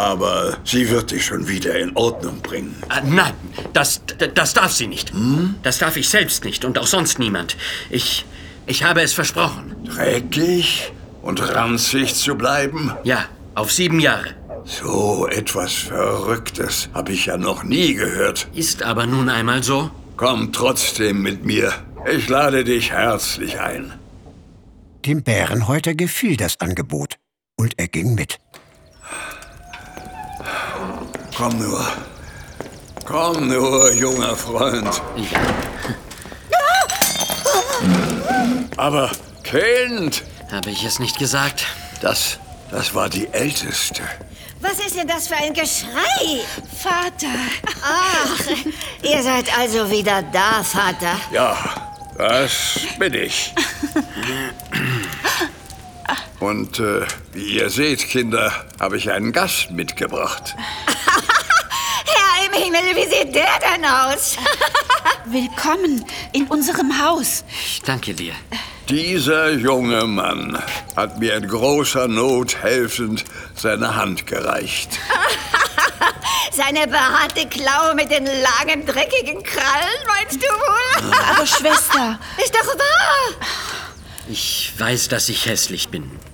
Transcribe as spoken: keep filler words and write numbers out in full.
Aber sie wird dich schon wieder in Ordnung bringen. Äh, nein, das, das darf sie nicht. Hm? Das darf ich selbst nicht und auch sonst niemand. Ich, ich habe es versprochen. Träglich und ranzig zu bleiben? Ja, auf sieben Jahre. So etwas Verrücktes habe ich ja noch nie gehört. Ist aber nun einmal so. Komm trotzdem mit mir. Ich lade dich herzlich ein. Dem Bärenhäuter gefiel das Angebot und er ging mit. Komm nur. Komm nur, junger Freund. Ja. Aber, Kind! Habe ich es nicht gesagt? Das, das war die Älteste. Was ist denn das für ein Geschrei? Vater. Ach, ihr seid also wieder da, Vater. Ja, das bin ich. Und äh, wie ihr seht, Kinder, habe ich einen Gast mitgebracht. Herr im Himmel, wie sieht der denn aus? Willkommen in unserem Haus. Ich danke dir. Dieser junge Mann hat mir in großer Not helfend seine Hand gereicht. Seine behaarte Klaue mit den langen, dreckigen Krallen, meinst du wohl? Aber Schwester... Ist doch wahr. Ich weiß, dass ich hässlich bin.